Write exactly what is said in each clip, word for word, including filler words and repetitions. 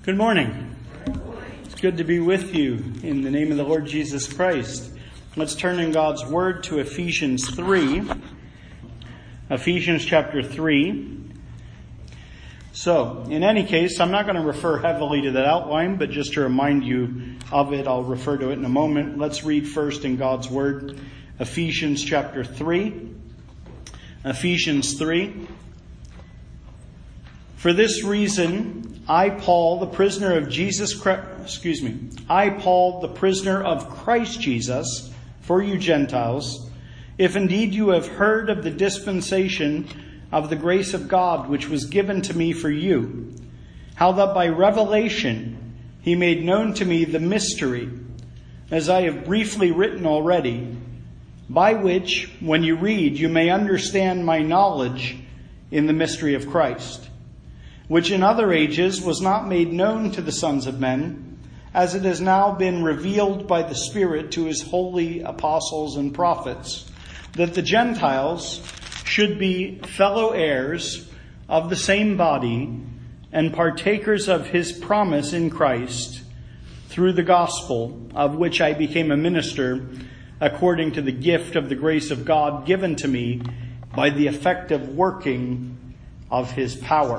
Good morning. It's good to be with you in the name of the Lord Jesus Christ. Let's turn in God's Word to Ephesians three. Ephesians chapter three. So, in any case, I'm not going to refer heavily to that outline, but just to remind you of it, I'll refer to it in a moment. Let's read first in God's Word, Ephesians chapter three. Ephesians three. For this reason, I, Paul, the prisoner of Jesus Christ, excuse me, I, Paul, the prisoner of Christ Jesus, for you Gentiles, if indeed you have heard of the dispensation of the grace of God which was given to me for you, how that by revelation he made known to me the mystery, as I have briefly written already, by which, when you read, you may understand my knowledge in the mystery of Christ, which in other ages was not made known to the sons of men, as it has now been revealed by the Spirit to his holy apostles and prophets, that the Gentiles should be fellow heirs of the same body and partakers of his promise in Christ, through the gospel of which I became a minister according to the gift of the grace of God given to me by the effective working of his power.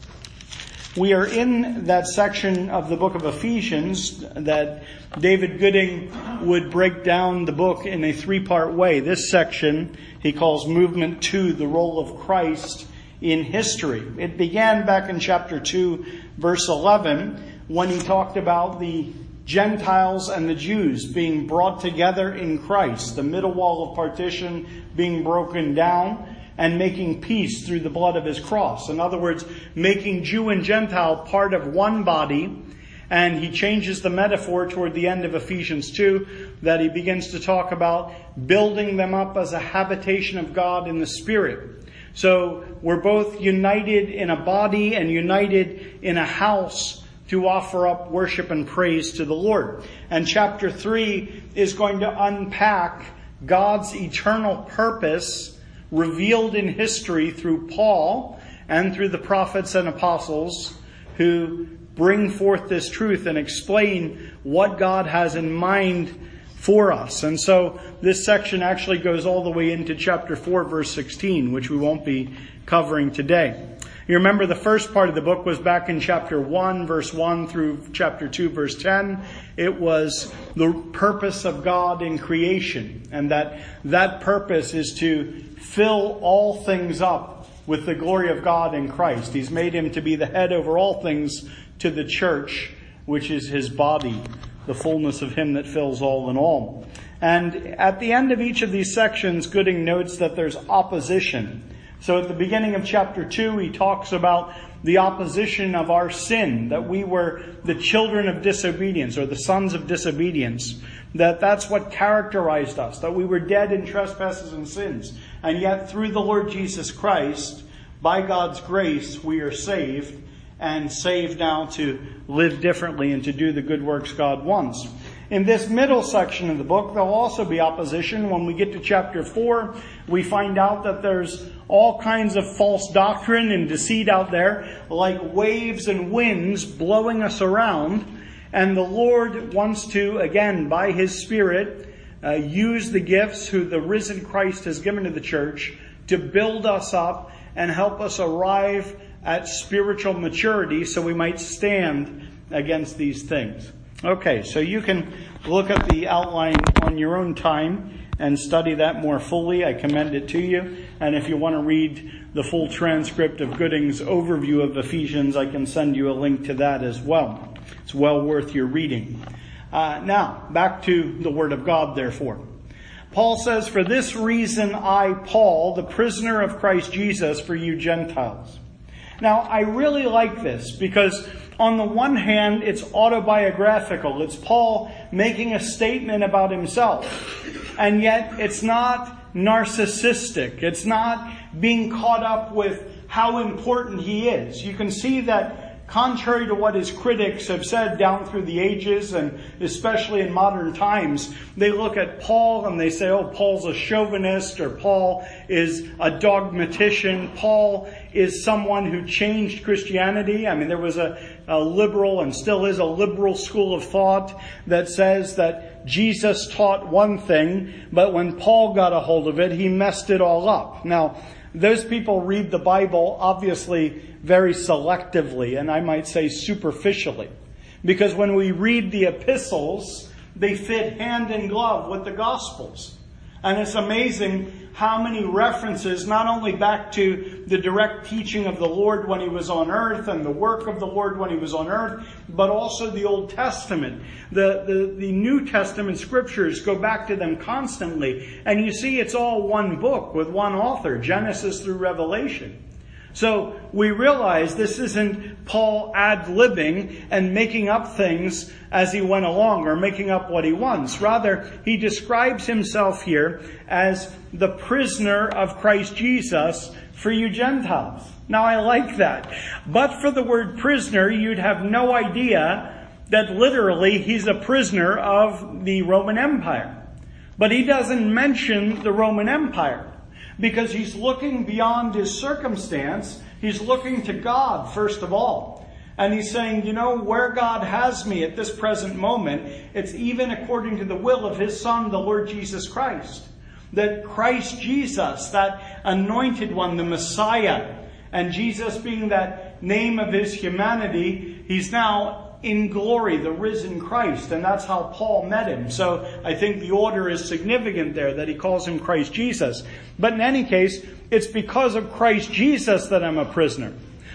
We are in that section of the book of Ephesians that David Gooding would break down the book in a three-part way. This section he calls Movement Two, the Role of Christ in History. It began back in chapter two, verse eleven, when he talked about the Gentiles and the Jews being brought together in Christ, the middle wall of partition being broken down, and making peace through the blood of his cross. In other words, making Jew and Gentile part of one body. And he changes the metaphor toward the end of Ephesians two, that he begins to talk about building them up as a habitation of God in the Spirit. So we're both united in a body and united in a house to offer up worship and praise to the Lord. And chapter three is going to unpack God's eternal purpose revealed in history through Paul and through the prophets and apostles who bring forth this truth and explain what God has in mind for us. And so this section actually goes all the way into chapter four, verse sixteen, which we won't be covering today. You remember the first part of the book was back in chapter one, verse one through chapter two, verse ten. It was the purpose of God in creation, and that that purpose is to fill all things up with the glory of God in Christ. He's made him to be the head over all things to the church, which is his body, the fullness of him that fills all in all. And at the end of each of these sections, Gooding notes that there's opposition. So at the beginning of chapter two, he talks about the opposition of our sin, that we were the children of disobedience, or the sons of disobedience, that that's what characterized us, that we were dead in trespasses and sins. And yet through the Lord Jesus Christ, by God's grace, we are saved, and saved now to live differently and to do the good works God wants. In this middle section of the book, there'll also be opposition. When we get to chapter four, we find out that there's all kinds of false doctrine and deceit out there, like waves and winds blowing us around. And the Lord wants to, again, by his Spirit, uh, use the gifts who the risen Christ has given to the church to build us up and help us arrive at spiritual maturity so we might stand against these things. Okay, so you can look at the outline on your own time and study that more fully. I commend it to you. And if you want to read the full transcript of Gooding's overview of Ephesians, I can send you a link to that as well. It's well worth your reading. Uh, now, back to the Word of God, therefore. Paul says, for this reason I, Paul, the prisoner of Christ Jesus, for you Gentiles. Now, I really like this because on the one hand, it's autobiographical. It's Paul making a statement about himself. And yet, it's not narcissistic. It's not being caught up with how important he is. You can see that contrary to what his critics have said down through the ages, and especially in modern times, they look at Paul and they say, oh, Paul's a chauvinist, or Paul is a dogmatician. Paul is someone who changed Christianity. I mean, there was a, a liberal and still is a liberal school of thought that says that Jesus taught one thing, but when Paul got a hold of it, he messed it all up. Now, those people read the Bible obviously very selectively, and I might say superficially. Because when we read the epistles, they fit hand in glove with the Gospels. And it's amazing how many references, not only back to the direct teaching of the Lord when he was on earth and the work of the Lord when he was on earth, but also the Old Testament. The, the, the New Testament scriptures go back to them constantly. And you see it's all one book with one author, Genesis through Revelation. So we realize this isn't Paul ad-libbing and making up things as he went along or making up what he wants. Rather, he describes himself here as the prisoner of Christ Jesus for you Gentiles. Now I like that. But for the word prisoner, you'd have no idea that literally he's a prisoner of the Roman Empire. But he doesn't mention the Roman Empire. Because he's looking beyond his circumstance. He's looking to God, first of all. And he's saying, you know, where God has me at this present moment, it's even according to the will of his Son, the Lord Jesus Christ. That Christ Jesus, that anointed one, the Messiah, and Jesus being that name of his humanity, he's now in glory, the risen Christ. And that's how Paul met him. So I think the order is significant there that he calls him Christ Jesus. But in any case, it's because of Christ Jesus that I'm a prisoner.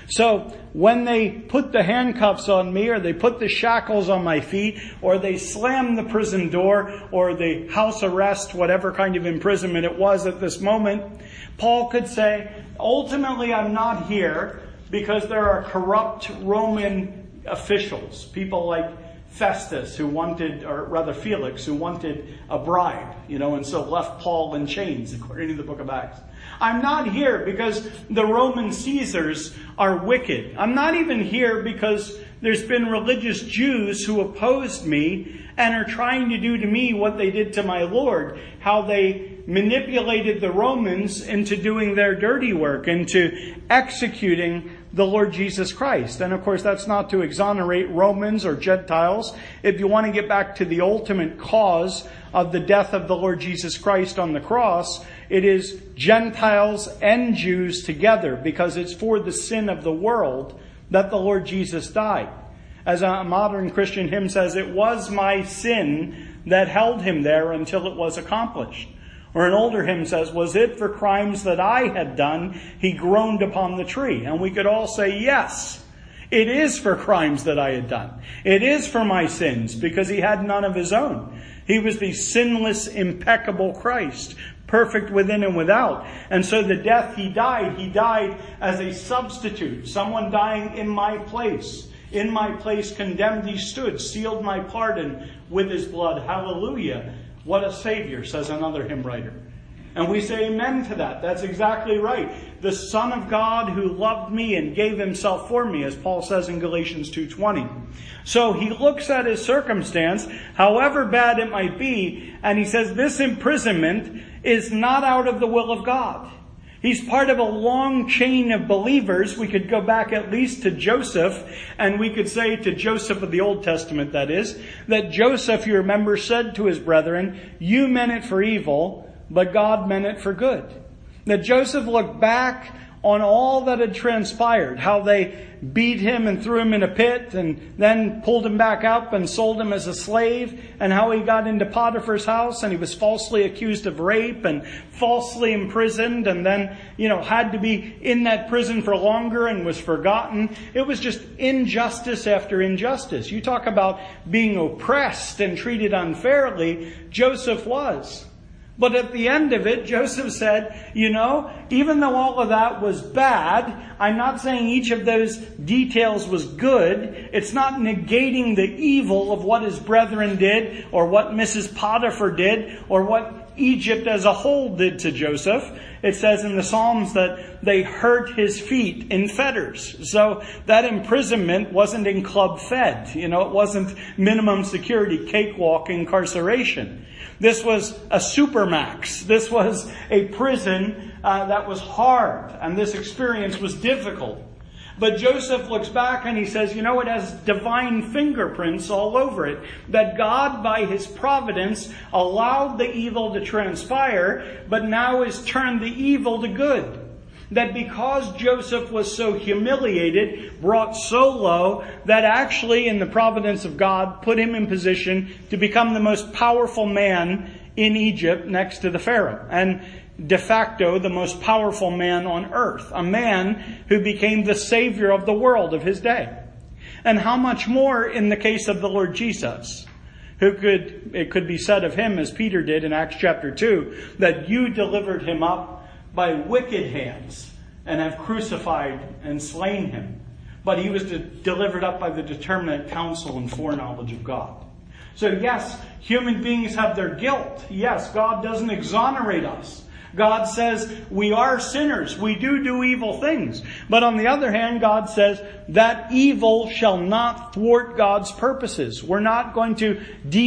So when they put the handcuffs on me, or they put the shackles on my feet, or they slam the prison door, or the house arrest, whatever kind of imprisonment it was at this moment, Paul could say, ultimately I'm not here because there are corrupt Roman officials, people like Festus, who wanted, or rather Felix, who wanted a bribe, you know, and so left Paul in chains, according to the book of Acts. I'm not here because the Roman Caesars are wicked. I'm not even here because there's been religious Jews who opposed me and are trying to do to me what they did to my Lord, how they manipulated the Romans into doing their dirty work, into executing the Lord Jesus Christ. And of course, that's not to exonerate Romans or Gentiles. If you want to get back to the ultimate cause of the death of the Lord Jesus Christ on the cross, it is Gentiles and Jews together, because it's for the sin of the world that the Lord Jesus died. As a modern Christian hymn says, it was my sin that held him there until it was accomplished. Or an older hymn says, was it for crimes that I had done, he groaned upon the tree? And we could all say, yes, it is for crimes that I had done. It is for my sins, because he had none of his own. He was the sinless, impeccable Christ, perfect within and without. And so the death he died, he died as a substitute, someone dying in my place. In my place condemned he stood, sealed my pardon with his blood. Hallelujah. What a Savior, says another hymn writer. And we say amen to that. That's exactly right. The Son of God who loved me and gave himself for me, as Paul says in Galatians two twenty. So he looks at his circumstance, however bad it might be, and he says this imprisonment is not out of the will of God. He's part of a long chain of believers. We could go back at least to Joseph, and we could say to Joseph of the Old Testament, that is, that Joseph, you remember, said to his brethren, you meant it for evil, but God meant it for good. That Joseph looked back on all that had transpired, how they beat him and threw him in a pit and then pulled him back up and sold him as a slave, and how he got into Potiphar's house and he was falsely accused of rape and falsely imprisoned, and then, you know, had to be in that prison for longer and was forgotten. It was just injustice after injustice. You talk about being oppressed and treated unfairly. Joseph was. But at the end of it, Joseph said, you know, even though all of that was bad, I'm not saying each of those details was good. It's not negating the evil of what his brethren did, or what Missus Potiphar did, or what Egypt as a whole did to Joseph. It says in the Psalms that they hurt his feet in fetters. So that imprisonment wasn't in club fed. You know, it wasn't minimum security cakewalk incarceration. This was a supermax. This was a prison uh, that was hard, and this experience was difficult. But Joseph looks back and he says, you know, it has divine fingerprints all over it. That God, by his providence, allowed the evil to transpire, but now has turned the evil to good. That because Joseph was so humiliated, brought so low, that actually in the providence of God put him in position to become the most powerful man in Egypt next to the Pharaoh. And de facto the most powerful man on earth. A man who became the savior of the world of his day. And how much more in the case of the Lord Jesus, who could, it could be said of him as Peter did in Acts chapter two, that you delivered him up by wicked hands and have crucified and slain him. But he was de- delivered up by the determinate counsel and foreknowledge of God. So yes, human beings have their guilt. Yes, God doesn't exonerate us. God says we are sinners. We do do evil things. But on the other hand, God says that evil shall not thwart God's purposes. We're not going to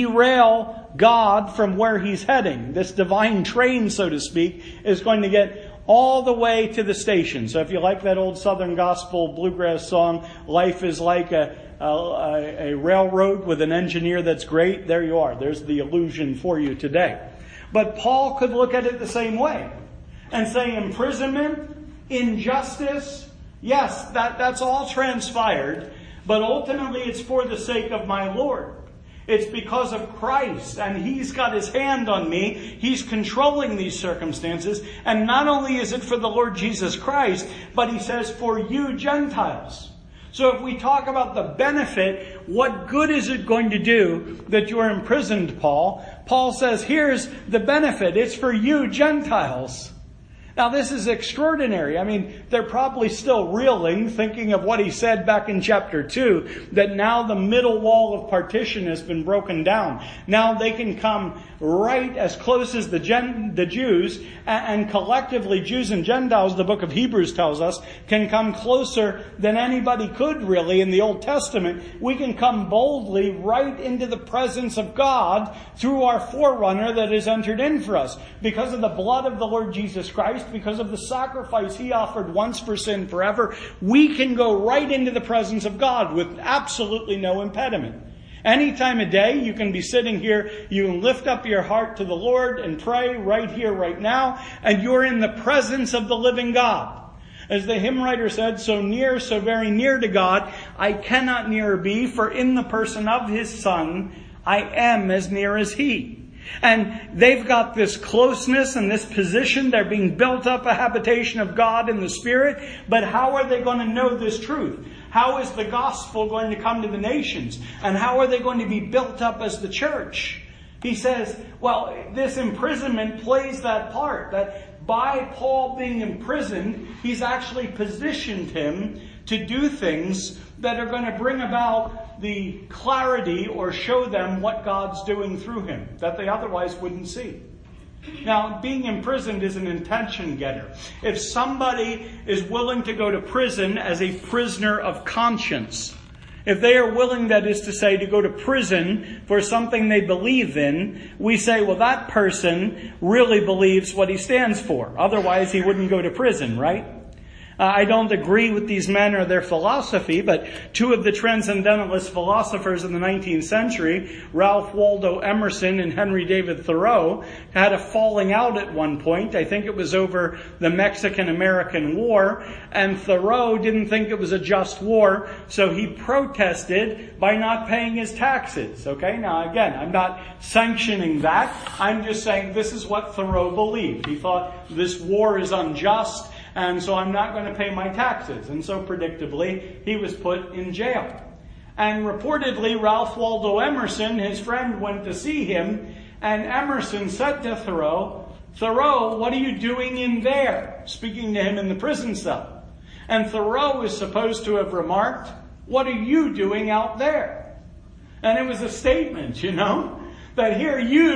derail God from where he's heading. This divine train, so to speak, is going to get all the way to the station. So if you like that old Southern gospel bluegrass song, life is like a, a, a railroad with an engineer that's great, there you are. There's the illusion for you today. But Paul could look at it the same way and say imprisonment, injustice, yes, that, that's all transpired, but ultimately it's for the sake of my Lord. It's because of Christ, and he's got his hand on me. He's controlling these circumstances. And not only is it for the Lord Jesus Christ, but he says for you Gentiles. So if we talk about the benefit, what good is it going to do that you're imprisoned, Paul? Paul says, here's the benefit. It's for you Gentiles. Now this is extraordinary. I mean, they're probably still reeling, thinking of what he said back in chapter two, that now the middle wall of partition has been broken down. Now they can come right as close as the Gen- the Jews, and, and collectively Jews and Gentiles, the book of Hebrews tells us, can come closer than anybody could really in the Old Testament. We can come boldly right into the presence of God through our forerunner that is entered in for us. Because of the blood of the Lord Jesus Christ, because of the sacrifice he offered once for sin forever, we can go right into the presence of God with absolutely no impediment. Any time of day, you can be sitting here, you can lift up your heart to the Lord and pray right here, right now, and you're in the presence of the living God. As the hymn writer said, so near, so very near to God, I cannot nearer be, for in the person of his Son, I am as near as he. And they've got this closeness and this position. They're being built up a habitation of God in the Spirit. But how are they going to know this truth? How is the gospel going to come to the nations? And how are they going to be built up as the church? He says, well, this imprisonment plays that part. That by Paul being imprisoned, he's actually positioned him to do things that are going to bring about the clarity or show them what God's doing through him that they otherwise wouldn't see. Now, being imprisoned is an intention getter. If somebody is willing to go to prison as a prisoner of conscience, if they are willing, that is to say, to go to prison for something they believe in, we say, well, that person really believes what he stands for. Otherwise, he wouldn't go to prison, right? Uh, I don't agree with these men or their philosophy, but two of the transcendentalist philosophers in the nineteenth century, Ralph Waldo Emerson and Henry David Thoreau, had a falling out at one point. I think it was over the Mexican-American War, and Thoreau didn't think it was a just war, so he protested by not paying his taxes. Okay, now again, I'm not sanctioning that. I'm just saying this is what Thoreau believed. He thought this war is unjust, and so I'm not going to pay my taxes. And so predictably, he was put in jail. And reportedly, Ralph Waldo Emerson, his friend, went to see him, and Emerson said to Thoreau, Thoreau, what are you doing in there? Speaking to him in the prison cell. And Thoreau is supposed to have remarked, what are you doing out there? And it was a statement, you know, that here you've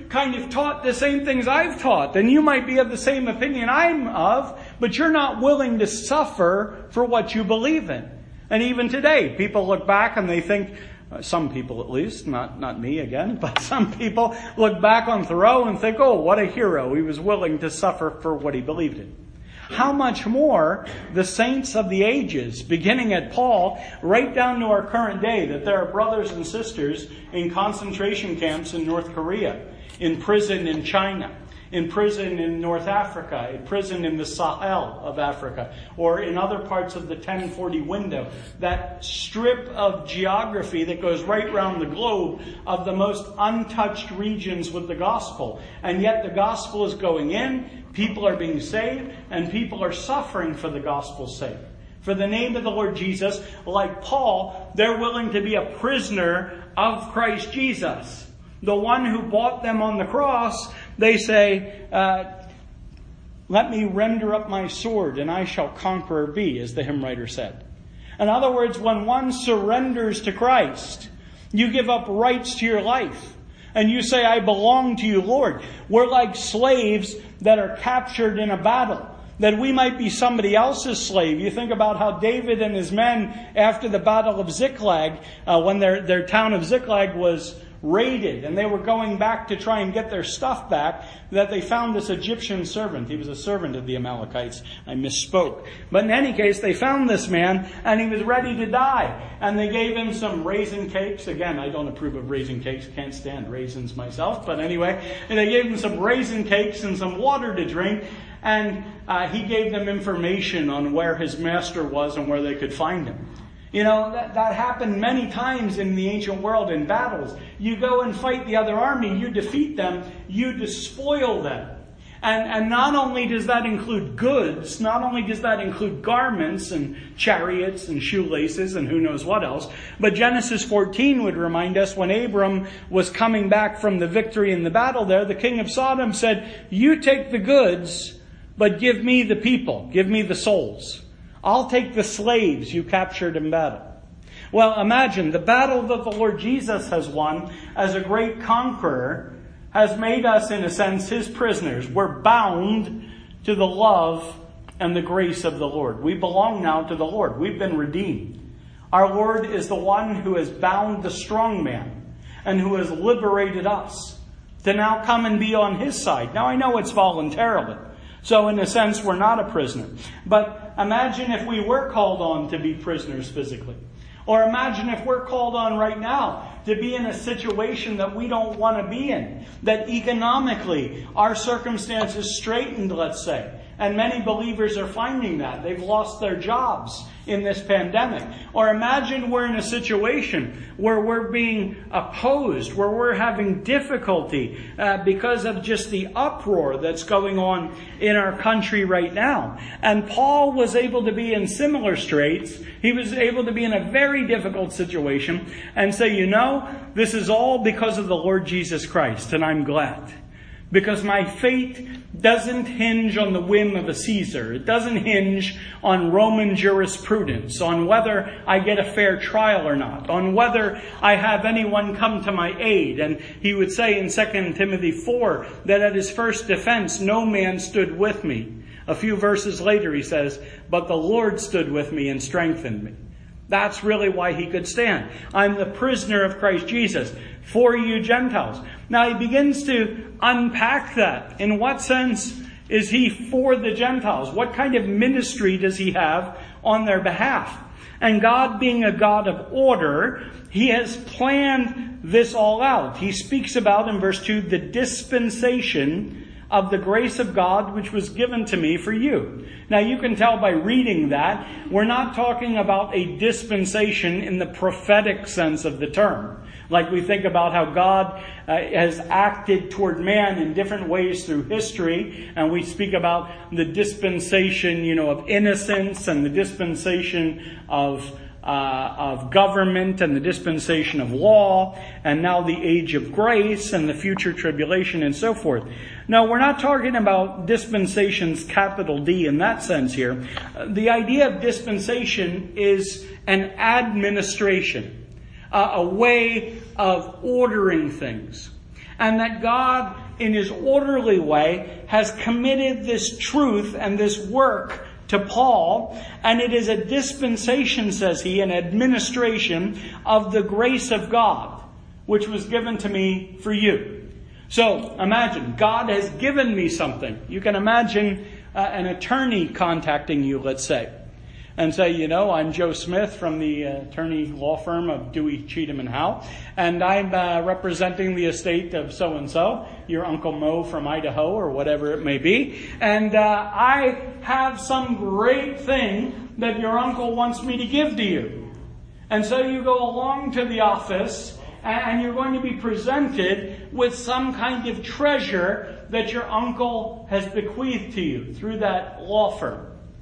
kind of taught the same things I've taught, and you might be of the same opinion I'm of, but you're not willing to suffer for what you believe in. And even today, people look back and they think, uh, some people at least, not, not me again, but some people look back on Thoreau and think, oh, what a hero. He was willing to suffer for what he believed in. How much more the saints of the ages, beginning at Paul, right down to our current day, that there are brothers and sisters in concentration camps in North Korea, in prison in China, in prison in North Africa, in prison in the Sahel of Africa, or in other parts of the ten forty window, that strip of geography that goes right around the globe of the most untouched regions with the gospel. And yet the gospel is going in, people are being saved, and people are suffering for the gospel's sake. For the name of the Lord Jesus, like Paul, they're willing to be a prisoner of Christ Jesus. The one who bought them on the cross, they say, uh, let me render up my sword and I shall conqueror be, as the hymn writer said. In other words, when one surrenders to Christ, you give up rights to your life. And you say, I belong to you, Lord. We're like slaves that are captured in a battle, that we might be somebody else's slave. You think about how David and his men, after the battle of Ziklag, uh, when their, their town of Ziklag was raided and they were going back to try and get their stuff back, that they found this Egyptian servant. He was a servant of the Amalekites. I misspoke. But in any case, they found this man and he was ready to die. And they gave him some raisin cakes. Again, I don't approve of raisin cakes. Can't stand raisins myself. But anyway, and they gave him some raisin cakes and some water to drink. And uh, he gave them information on where his master was and where they could find him. You know, that, that happened many times in the ancient world in battles. You go and fight the other army, you defeat them, you despoil them. And, and not only does that include goods, not only does that include garments and chariots and shoelaces and who knows what else, but Genesis fourteen would remind us when Abram was coming back from the victory in the battle there, the king of Sodom said, you take the goods, but give me the people, give me the souls. I'll take the slaves you captured in battle. Well, imagine the battle that the Lord Jesus has won as a great conqueror has made us, in a sense, his prisoners. We're bound to the love and the grace of the Lord. We belong now to the Lord. We've been redeemed. Our Lord is the one who has bound the strong man and who has liberated us to now come and be on his side. Now, I know it's voluntarily. So in a sense, we're not a prisoner. But imagine if we were called on to be prisoners physically. Or imagine if we're called on right now to be in a situation that we don't want to be in. That economically our circumstances straightened, let's say. And many believers are finding that. They've lost their jobs in this pandemic. Or imagine we're in a situation where we're being opposed, where we're having difficulty uh, because of just the uproar that's going on in our country right now. And Paul was able to be in similar straits. He was able to be in a very difficult situation and say, you know, this is all because of the Lord Jesus Christ, and I'm glad. Because my fate doesn't hinge on the whim of a Caesar. It doesn't hinge on Roman jurisprudence, on whether I get a fair trial or not, on whether I have anyone come to my aid. And he would say in Second Timothy four that at his first defense, no man stood with me. A few verses later he says, but the Lord stood with me and strengthened me. That's really why he could stand. I'm the prisoner of Christ Jesus for you Gentiles. Now he begins to unpack that. In what sense is he for the Gentiles? What kind of ministry does he have on their behalf? And God being a God of order, he has planned this all out. He speaks about in verse two, the dispensation of the grace of God which was given to me for you. Now you can tell by reading that, we're not talking about a dispensation in the prophetic sense of the term. Like we think about how God uh, has acted toward man in different ways through history. And we speak about the dispensation, you know, of innocence and the dispensation of Uh, of government and the dispensation of law, and now the age of grace and the future tribulation and so forth. No, we're not talking about dispensations, capital D, in that sense here. Uh, the idea of dispensation is an administration, uh, a way of ordering things. And that God, in his orderly way, has committed this truth and this work to Paul, and it is a dispensation, says he, an administration of the grace of God, which was given to me for you. So, imagine, God has given me something. You can imagine uh, an attorney contacting you, let's say, and say, you know, I'm Joe Smith from the uh, attorney law firm of Dewey, Cheatham and Howe, and I'm uh, representing the estate of so-and-so, your Uncle Mo from Idaho or whatever it may be, and uh, I have some great thing that your uncle wants me to give to you. And so you go along to the office, and you're going to be presented with some kind of treasure that your uncle has bequeathed to you through that law firm.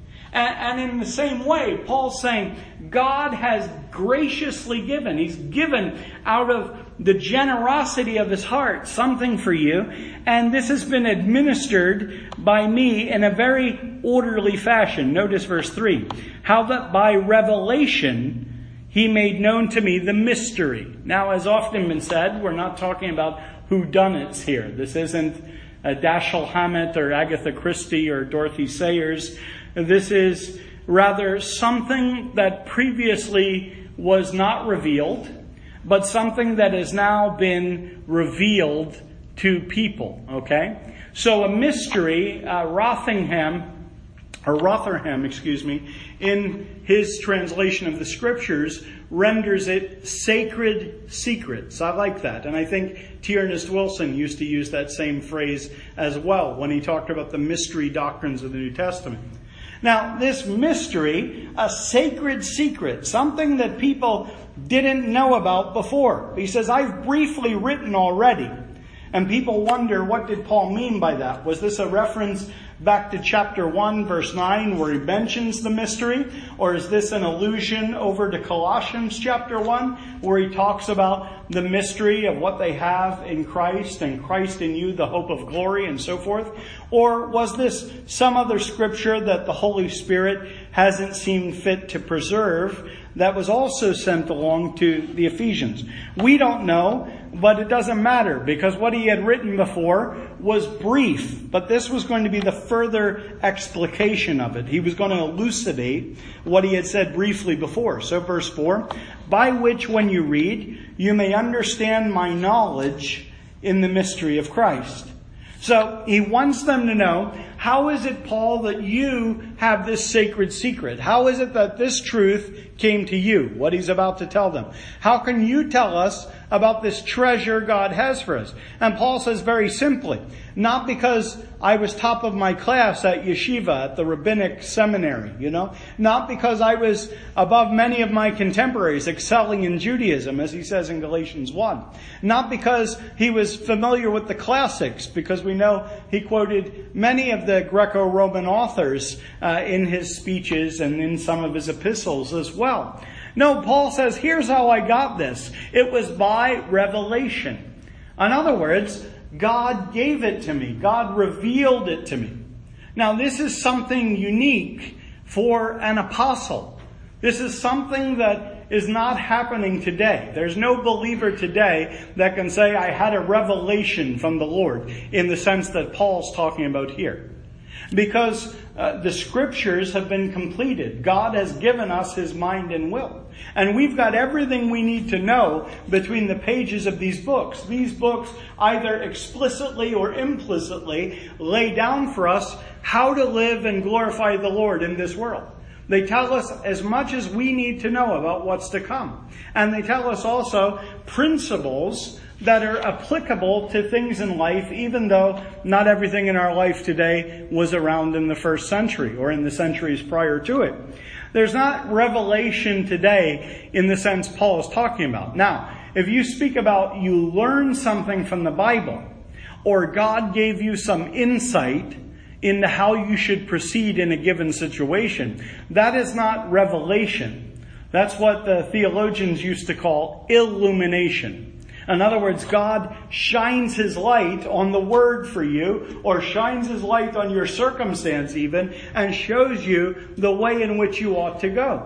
And in the same way, Paul's saying, God has graciously given. He's given out of the generosity of his heart something for you. And this has been administered by me in a very orderly fashion. Notice verse three. How that by revelation he made known to me the mystery. Now, as often been said, we're not talking about whodunits here. This isn't uh, Dashiell Hammett or Agatha Christie or Dorothy Sayers. This is rather something that previously was not revealed, but something that has now been revealed to people, okay? So a mystery, uh, Rothingham, or Rotherham, excuse me, in his translation of the scriptures, renders it sacred secrets. I like that. And I think T. Ernest Wilson used to use that same phrase as well when he talked about the mystery doctrines of the New Testament. Now, this mystery, a sacred secret, something that people didn't know about before. He says, I've briefly written already. And people wonder, what did Paul mean by that? Was this a reference back to chapter one, verse nine, where he mentions the mystery? Or is this an allusion over to Colossians chapter one, where he talks about the mystery of what they have in Christ and Christ in you, the hope of glory and so forth? Or was this some other scripture that the Holy Spirit hasn't seen fit to preserve that was also sent along to the Ephesians? We don't know, but it doesn't matter, because what he had written before was brief, but this was going to be the further explication of it. He was going to elucidate what he had said briefly before. So verse four, by which when you read, you may understand my knowledge in the mystery of Christ. So he wants them to know, how is it, Paul, that you have this sacred secret? How is it that this truth came to you? What he's about to tell them. How can you tell us about this treasure God has for us? And Paul says very simply, not because I was top of my class at yeshiva, at the rabbinic seminary, you know, not because I was above many of my contemporaries excelling in Judaism, as he says in Galatians one. Not because he was familiar with the classics, because we know he quoted many of the Greco-Roman authors uh, in his speeches and in some of his epistles as well. No, Paul says, here's how I got this. It was by revelation. In other words, God gave it to me. God revealed it to me. Now, this is something unique for an apostle. This is something that is not happening today. There's no believer today that can say, I had a revelation from the Lord, in the sense that Paul's talking about here. Because uh, the scriptures have been completed. God has given us his mind and will. And we've got everything we need to know between the pages of these books. These books either explicitly or implicitly lay down for us how to live and glorify the Lord in this world. They tell us as much as we need to know about what's to come. And they tell us also principles that are applicable to things in life, even though not everything in our life today was around in the first century or in the centuries prior to it. There's not revelation today in the sense Paul is talking about. Now, if you speak about you learn something from the Bible, or God gave you some insight into how you should proceed in a given situation, that is not revelation. That's what the theologians used to call illumination. In other words, God shines his light on the word for you, or shines his light on your circumstance even, and shows you the way in which you ought to go.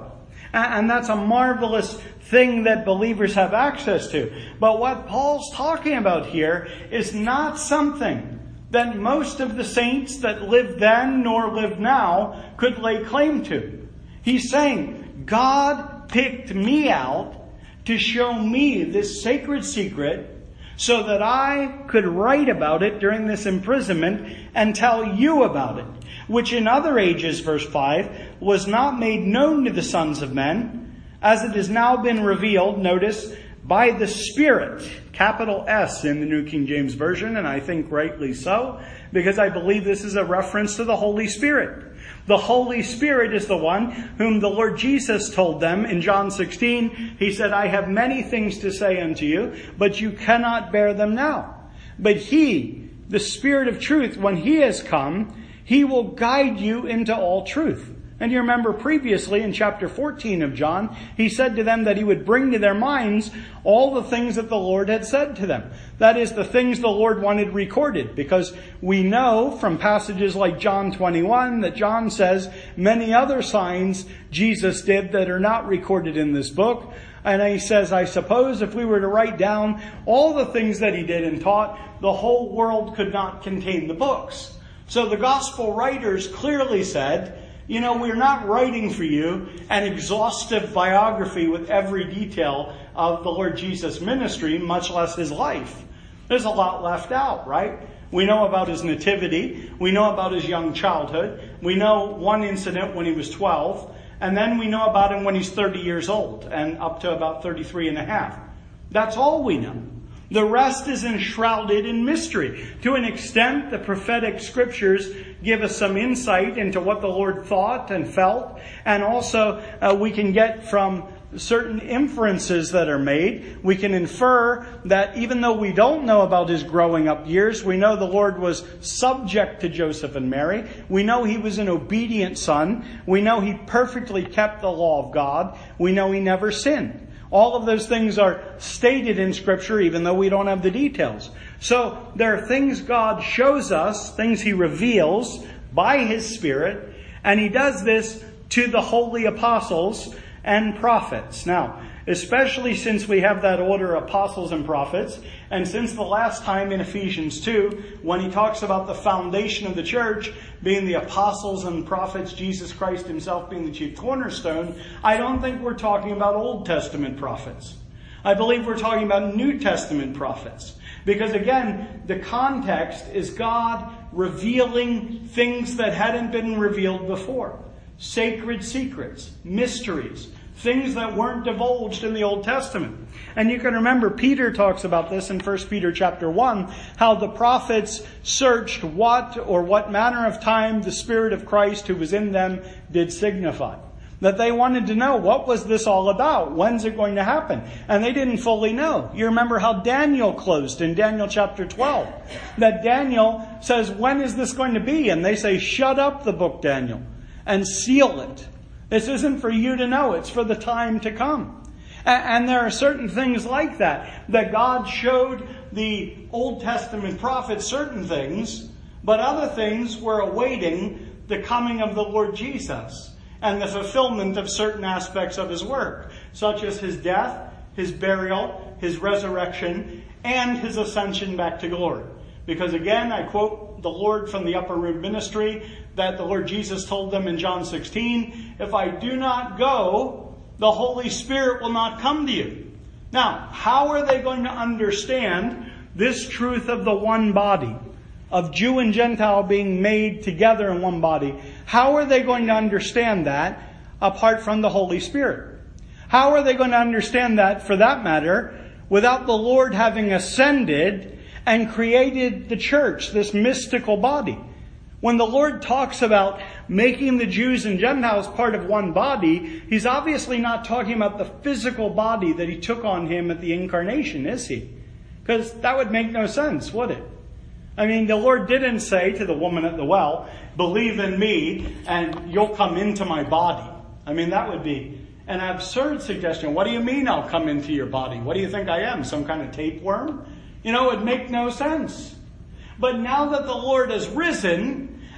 And that's a marvelous thing that believers have access to. But what Paul's talking about here is not something that most of the saints that lived then nor live now could lay claim to. He's saying, God picked me out to show me this sacred secret so that I could write about it during this imprisonment and tell you about it, which in other ages, verse five, was not made known to the sons of men, as it has now been revealed, notice, by the Spirit, capital S in the New King James Version, and I think rightly so, because I believe this is a reference to the Holy Spirit. The Holy Spirit is the one whom the Lord Jesus told them in John sixteen. He said, I have many things to say unto you, but you cannot bear them now. But He, the Spirit of truth, when He has come, He will guide you into all truth. And you remember previously in chapter fourteen of John, He said to them that He would bring to their minds all the things that the Lord had said to them. That is, the things the Lord wanted recorded. Because we know from passages like John twenty-one that John says many other signs Jesus did that are not recorded in this book. And he says, I suppose if we were to write down all the things that He did and taught, the whole world could not contain the books. So the gospel writers clearly said, you know, we're not writing for you an exhaustive biography with every detail of the Lord Jesus' ministry, much less His life. There's a lot left out, right? We know about His nativity. We know about His young childhood. We know one incident when He was twelve. And then we know about Him when He's thirty years old and up to about thirty-three and a half. That's all we know. The rest is enshrouded in mystery. To an extent, the prophetic scriptures give us some insight into what the Lord thought and felt. And also, uh, we can get from certain inferences that are made. We can infer that even though we don't know about His growing up years, we know the Lord was subject to Joseph and Mary. We know He was an obedient son. We know He perfectly kept the law of God. We know He never sinned. All of those things are stated in Scripture, even though we don't have the details. So there are things God shows us, things He reveals by His Spirit, and He does this to the holy apostles and prophets. Now, especially since we have that order, apostles and prophets, and since the last time in Ephesians two, when he talks about the foundation of the church being the apostles and prophets, Jesus Christ Himself being the chief cornerstone, I don't think we're talking about Old Testament prophets. I believe we're talking about New Testament prophets. Because again, the context is God revealing things that hadn't been revealed before. Sacred secrets, mysteries, things that weren't divulged in the Old Testament. And you can remember Peter talks about this in First Peter chapter one, how the prophets searched what or what manner of time the Spirit of Christ who was in them did signify. That they wanted to know, what was this all about? When's it going to happen? And they didn't fully know. You remember how Daniel closed in Daniel chapter twelve. That Daniel says, when is this going to be? And they say, shut up the book, Daniel, and seal it. This isn't for you to know. It's for the time to come. And there are certain things like that, that God showed the Old Testament prophets certain things, but other things were awaiting the coming of the Lord Jesus and the fulfillment of certain aspects of His work, such as His death, His burial, His resurrection, and His ascension back to glory. Because again, I quote the Lord from the upper room ministry that the Lord Jesus told them in John sixteen, if I do not go, the Holy Spirit will not come to you. Now, how are they going to understand this truth of the one body, of Jew and Gentile being made together in one body? How are they going to understand that apart from the Holy Spirit? How are they going to understand that, for that matter, without the Lord having ascended and created the church, this mystical body? When the Lord talks about making the Jews and Gentiles part of one body, He's obviously not talking about the physical body that He took on Him at the incarnation, is He? Because that would make no sense, would it? I mean, the Lord didn't say to the woman at the well, believe in me and you'll come into my body. I mean, that would be an absurd suggestion. What do you mean I'll come into your body? What do you think I am? Some kind of tapeworm? You know, it would make no sense. But now that the Lord has risen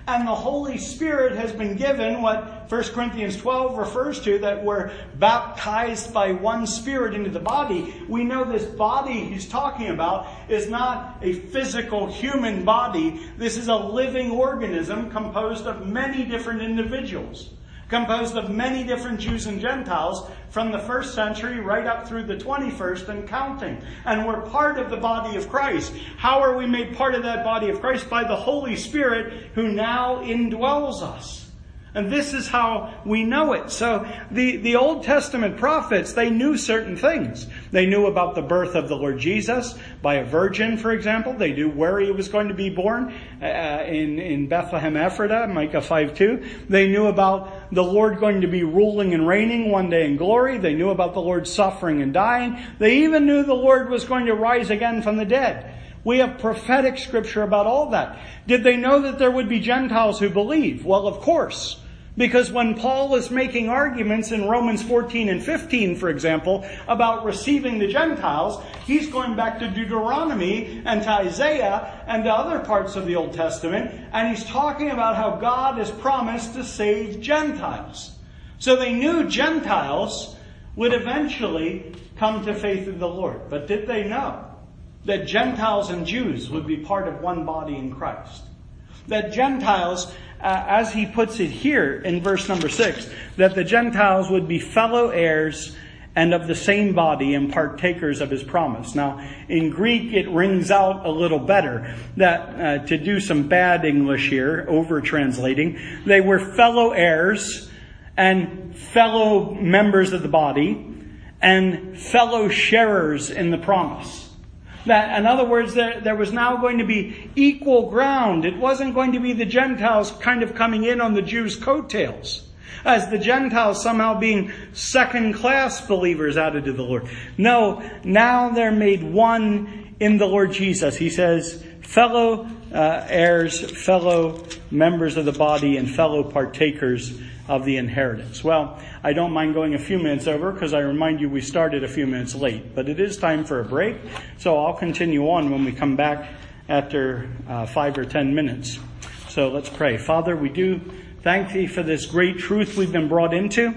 And the Holy Spirit has been given what First Corinthians twelve refers to, that we're baptized by one Spirit into the body. We know this body he's talking about is not a physical human body. This is a living organism composed of many different individuals, composed of many different Jews and Gentiles from the first century right up through the twenty-first and counting. And we're part of the body of Christ. How are we made part of that body of Christ? By the Holy Spirit who now indwells us. And this is how we know it. So the, the Old Testament prophets, they knew certain things. They knew about the birth of the Lord Jesus by a virgin, for example. They knew where he was going to be born uh, in, in Bethlehem Ephratah, Micah five two. They knew about the Lord going to be ruling and reigning one day in glory. They knew about the Lord suffering and dying. They even knew the Lord was going to rise again from the dead. We have prophetic scripture about all that. Did they know that there would be Gentiles who believe? Well, of course. Because when Paul is making arguments in Romans fourteen and fifteen, for example, about receiving the Gentiles, he's going back to Deuteronomy and to Isaiah and to other parts of the Old Testament, and he's talking about how God has promised to save Gentiles. So they knew Gentiles would eventually come to faith in the Lord. But did they know that Gentiles and Jews would be part of one body in Christ? That Gentiles, uh, as he puts it here in verse number six, that the Gentiles would be fellow heirs and of the same body and partakers of his promise. Now, in Greek, it rings out a little better that, uh, to do some bad English here, over translating, they were fellow heirs and fellow members of the body and fellow sharers in the promise. That, in other words, there, there was now going to be equal ground. It wasn't going to be the Gentiles kind of coming in on the Jews' coattails, as the Gentiles somehow being second-class believers added to the Lord. No, now they're made one in the Lord Jesus. He says, fellow uh, heirs, fellow members of the body, and fellow partakers of the inheritance. Well, I don't mind going a few minutes over because I remind you we started a few minutes late. But it is time for a break, so I'll continue on when we come back after uh, five or ten minutes. So let's pray. Father, we do thank thee for this great truth we've been brought into,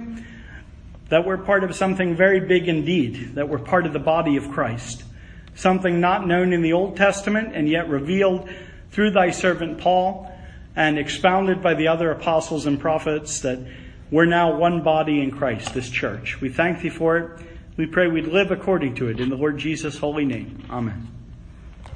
that we're part of something very big indeed, that we're part of the body of Christ. Something not known in the Old Testament and yet revealed through thy servant Paul and expounded by the other apostles and prophets, that we're now one body in Christ, this church. We thank thee for it. We pray we'd live according to it in the Lord Jesus' holy name. Amen.